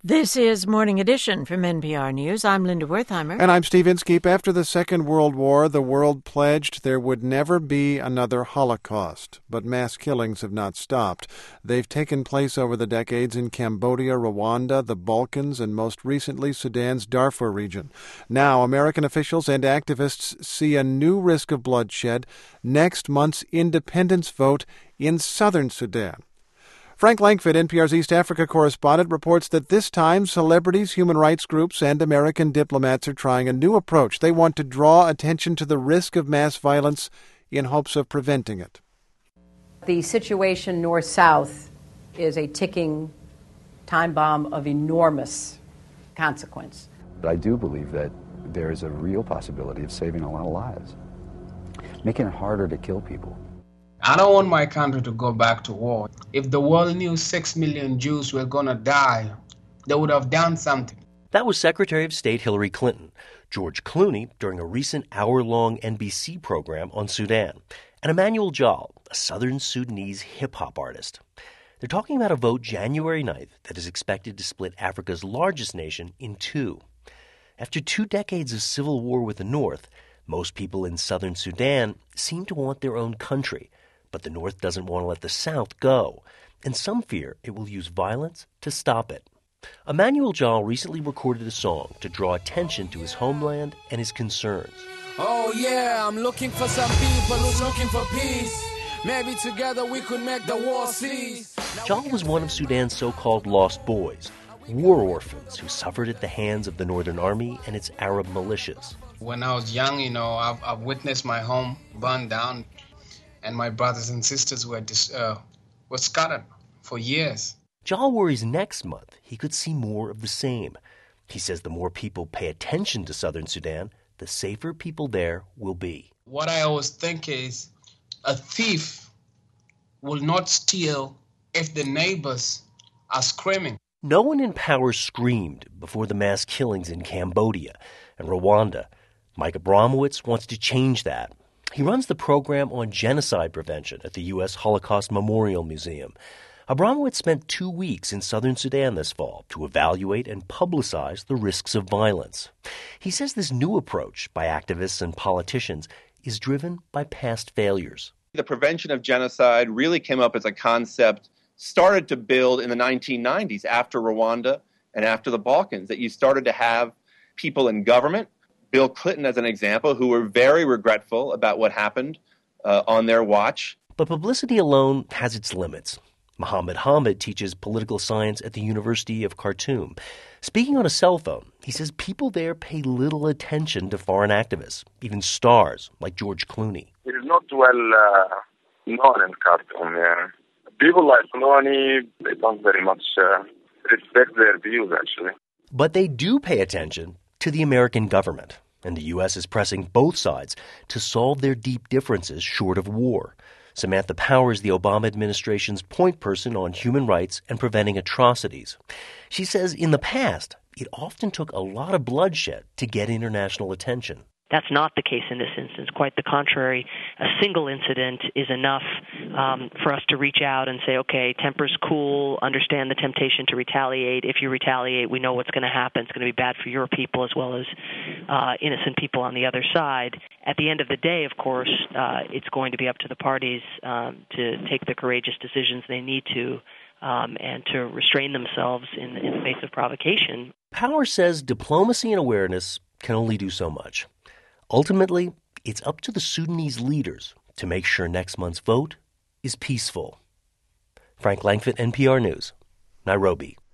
This is Morning Edition from NPR News. I'm Linda Wertheimer. And I'm Steve Inskeep. After the Second World War, the world pledged there would never be another Holocaust. But mass killings have not stopped. They've taken place over the decades in Cambodia, Rwanda, the Balkans, and most recently Sudan's Darfur region. Now, American officials and activists see a new risk of bloodshed next month's independence vote in southern Sudan. Frank Langfitt, NPR's East Africa correspondent, reports that this time celebrities, human rights groups, and American diplomats are trying a new approach. They want to draw attention to the risk of mass violence in hopes of preventing it. The situation north-south is a ticking time bomb of enormous consequence. But I do believe that there is a real possibility of saving a lot of lives, making it harder to kill people. I don't want my country to go back to war. If the world knew 6 million Jews were going to die, they would have done something. That was Secretary of State Hillary Clinton, George Clooney, during a recent hour-long NBC program on Sudan, and Emmanuel Jal, a southern Sudanese hip-hop artist. They're talking about a vote January 9th that is expected to split Africa's largest nation in two. After 2 decades of civil war with the North, most people in southern Sudan seem to want their own country. But the North doesn't want to let the South go, and some fear it will use violence to stop it. Emmanuel Jal recently recorded a song to draw attention to his homeland and his concerns. Oh yeah, I'm looking for some people who's looking for peace. Maybe together we could make the war cease. Jal was one of Sudan's so-called lost boys, war orphans who suffered at the hands of the Northern Army and its Arab militias. When I was young, I've witnessed my home burn down. And my brothers and sisters were scattered for years. Jal worries next month he could see more of the same. He says the more people pay attention to southern Sudan, the safer people there will be. What I always think is a thief will not steal if the neighbors are screaming. No one in power screamed before the mass killings in Cambodia and Rwanda. Mike Abramowitz wants to change that. He runs the program on genocide prevention at the U.S. Holocaust Memorial Museum. Abramowitz spent 2 weeks in southern Sudan this fall to evaluate and publicize the risks of violence. He says this new approach by activists and politicians is driven by past failures. The prevention of genocide really came up as a concept, started to build in the 1990s after Rwanda and after the Balkans, that you started to have people in government, Bill Clinton as an example, who were very regretful about what happened on their watch. But publicity alone has its limits. Mohammed Hamid teaches political science at the University of Khartoum. Speaking on a cell phone, he says people there pay little attention to foreign activists, even stars like George Clooney. It is not well known in Khartoum. Yeah. People like Clooney, they don't very much respect their views, actually. But they do pay attention to the American government, and the U.S. is pressing both sides to solve their deep differences short of war. Samantha Power is the Obama administration's point person on human rights and preventing atrocities. She says in the past, it often took a lot of bloodshed to get international attention. That's not the case in this instance. Quite the contrary. A single incident is enough for us to reach out and say, okay, temper's cool, understand the temptation to retaliate. If you retaliate, we know what's going to happen. It's going to be bad for your people as well as innocent people on the other side. At the end of the day, of course, it's going to be up to the parties to take the courageous decisions they need to and to restrain themselves in the face of provocation. Power says diplomacy and awareness can only do so much. Ultimately, it's up to the Sudanese leaders to make sure next month's vote is peaceful. Frank Langfitt, NPR News, Nairobi.